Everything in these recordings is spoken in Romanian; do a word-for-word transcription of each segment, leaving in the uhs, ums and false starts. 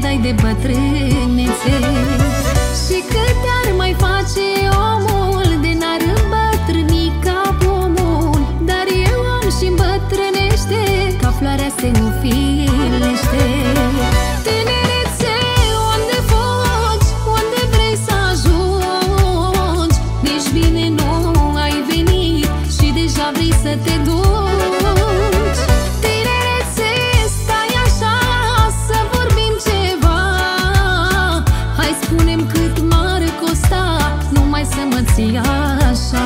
dai de bătrânețe. Și cât ar mai face omul de n-ar îmbătrâni ca pomul, dar eu am și îmbătrânește, ca floarea se înfilește. Tinerețe, unde foci, unde vrei să ajungi, nici bine nu ai venit și deja vrei să te duci. Tinerețe, stai așa să vorbim ceva, hai spune-mi cât m-ar costa numai să mă ții așa.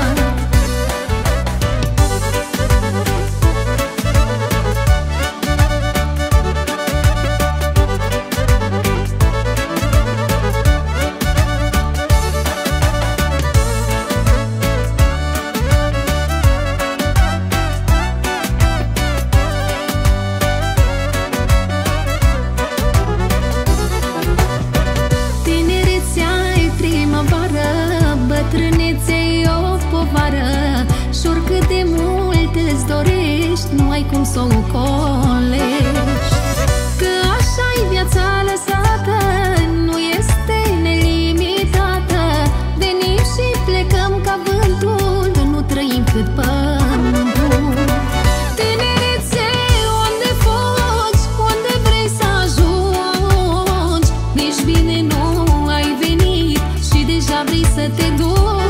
Bătrânețe-i o povară și oricât de mult îți dorești, nu ai cum să o ocolești. Că așa-i viața lăsată, nu este nelimitată. Venim și plecăm ca vântul, că nu trăim cât pământul. Tinerețe, unde foci, unde vrei să ajungi, nici bine nu ai venit și deja vrei să te duci.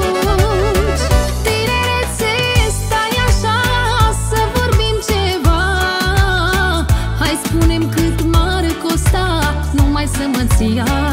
Tinerețe, stai așa să vorbim ceva, hai spune-mi cât m-ar costa numai să mă ții.